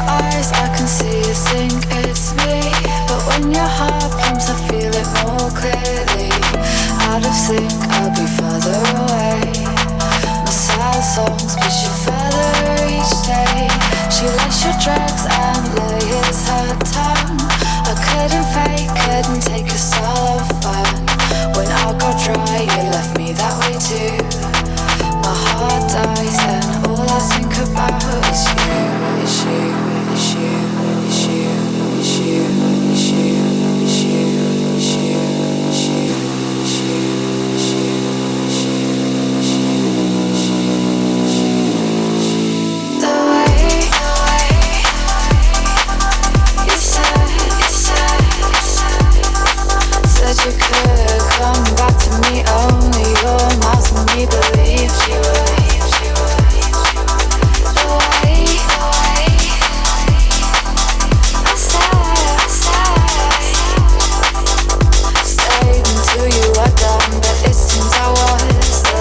eyes, I can see you think it's me. But when your heart pumps, I feel it more clearly. Out of sync, I'll be further away. My sad songs push you further each day. She likes your drugs and layers her tongue. I couldn't fake, couldn't take a soul of fun. When I got dry, you left me that way too. My heart dies and all I think about is you, is you, is you, is you, is you, is you, is you, is you, is you, is you, is you, is you. The way you said you could come back to me, only your mouth made me believe you would. The way I stayed until you were done, but it seems I was the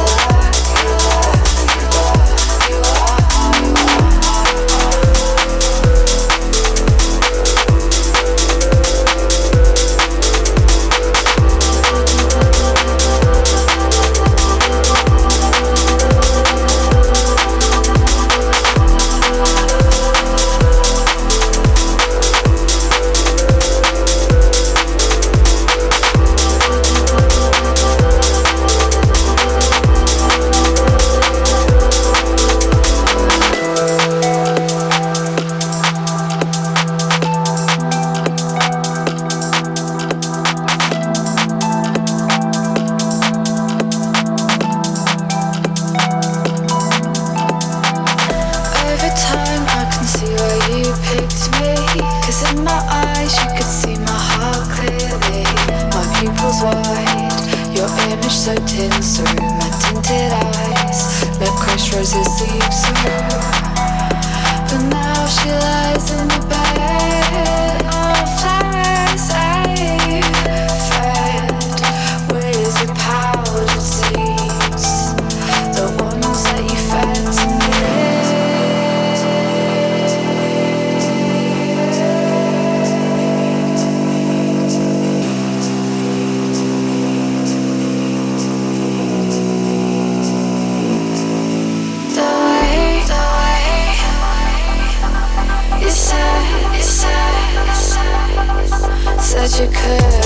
said you could